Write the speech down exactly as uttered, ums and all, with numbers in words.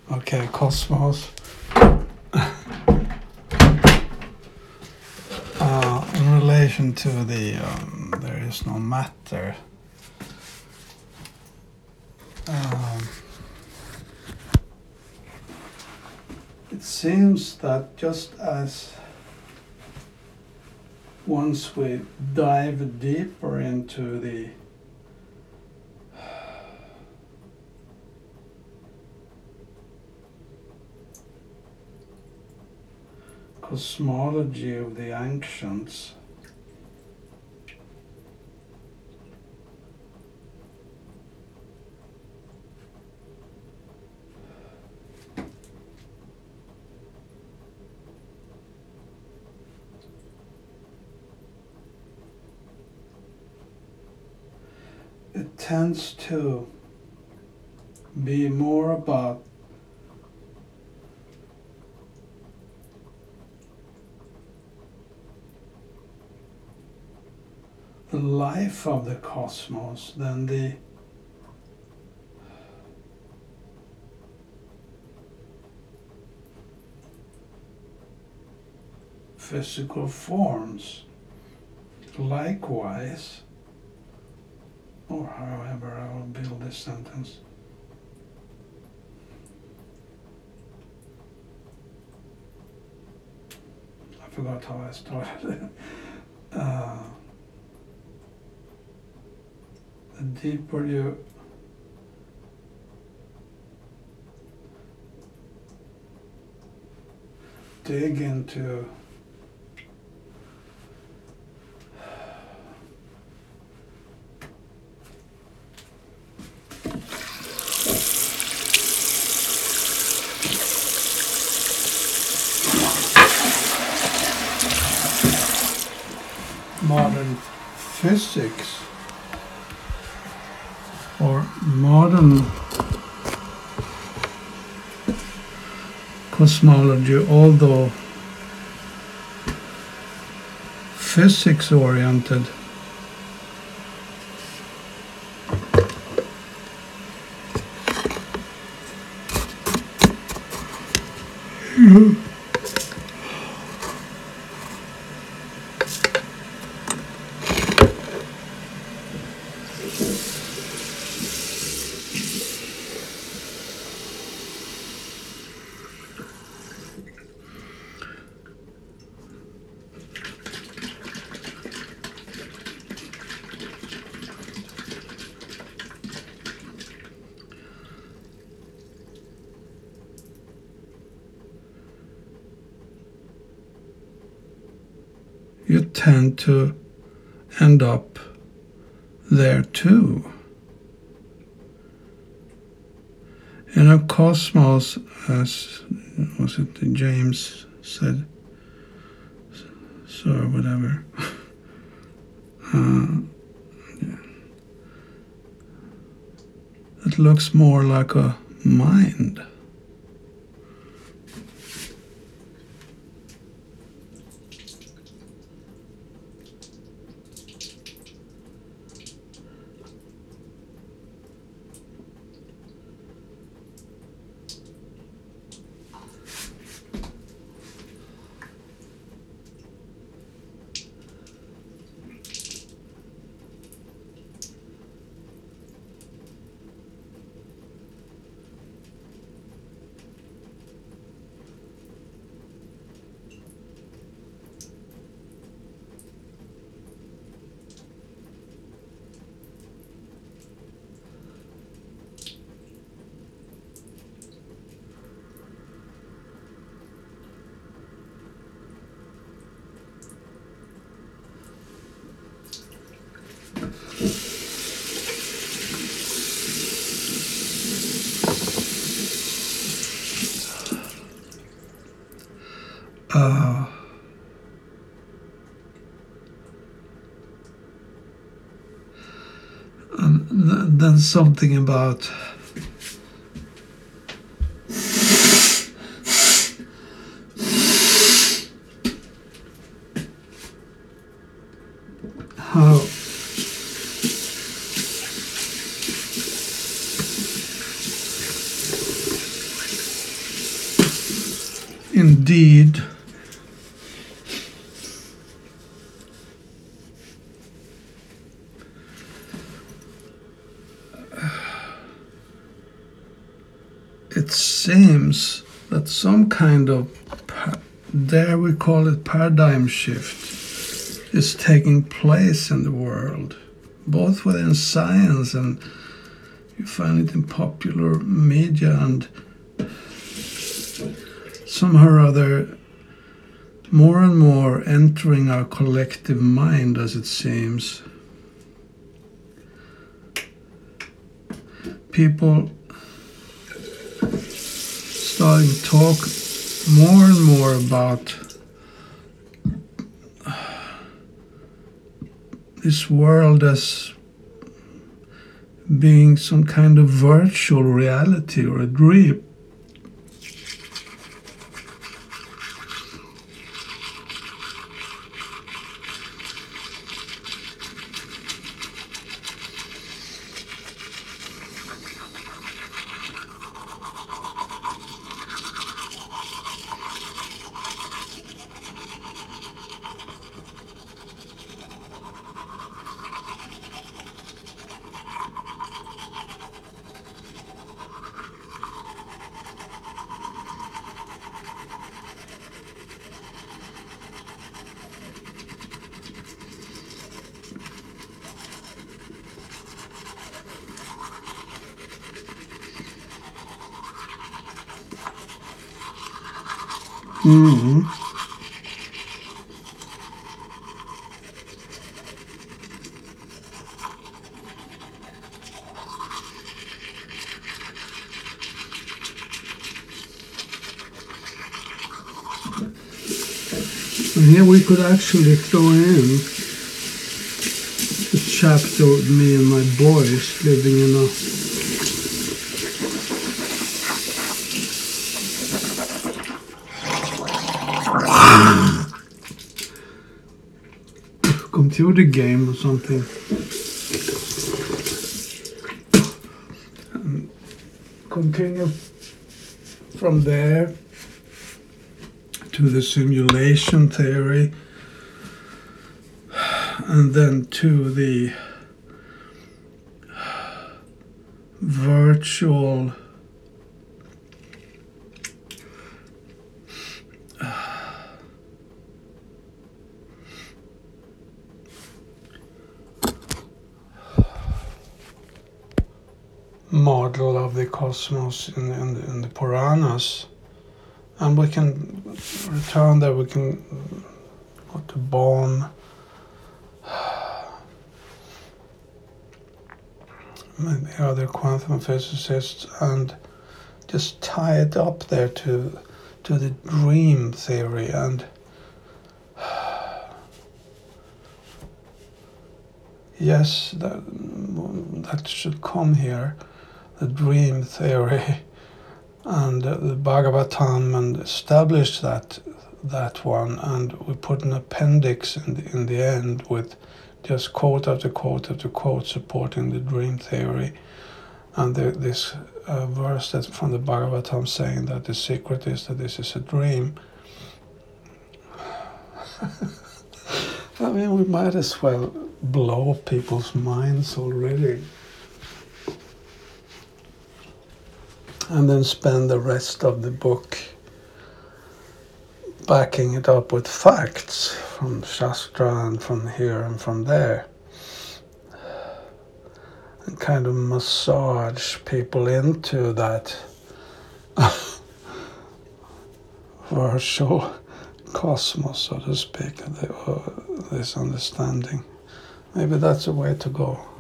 Okay, cosmos. uh, in relation to the um, there is no matter. Um, it seems that just as once we dive deeper into the cosmology of the ancients, it tends to be more about the life of the cosmos than the physical forms. Likewise, or however I will build this sentence, I forgot how I started. uh, the deeper you dig into modern physics or modern cosmology, although physics oriented, you tend to end up there too. In a cosmos, as was it James said, so whatever. uh, yeah. It looks more like a mind. Uh, and th- then something about how indeed it seems that some kind of, dare we call it, paradigm shift is taking place in the world, both within science and you find it in popular media, and somehow or other more and more entering our collective mind, as it seems. People starting to talk more and more about this world as being some kind of virtual reality or a dream. Mm-hmm. And here we could actually throw in a chapter with me and my boys living in a computer game or something. And continue from there to the simulation theory, and then to the virtual model of the cosmos in, in, the, in the Puranas. And we can return there, we can go to Bohm, and the other quantum physicists, and just tie it up there to to the dream theory. And yes, that, that should come here, the dream theory. And uh, the Bhagavatam, and established that that one, and we put an appendix in the, in the end with just quote after quote after quote supporting the dream theory, and the, this uh, verse that's from the Bhagavatam saying that the secret is that this is a dream. I mean, we might as well blow people's minds already. And then spend the rest of the book backing it up with facts from Shastra and from here and from there. And kind of massage people into that virtual cosmos, so to speak, this understanding. Maybe that's a way to go.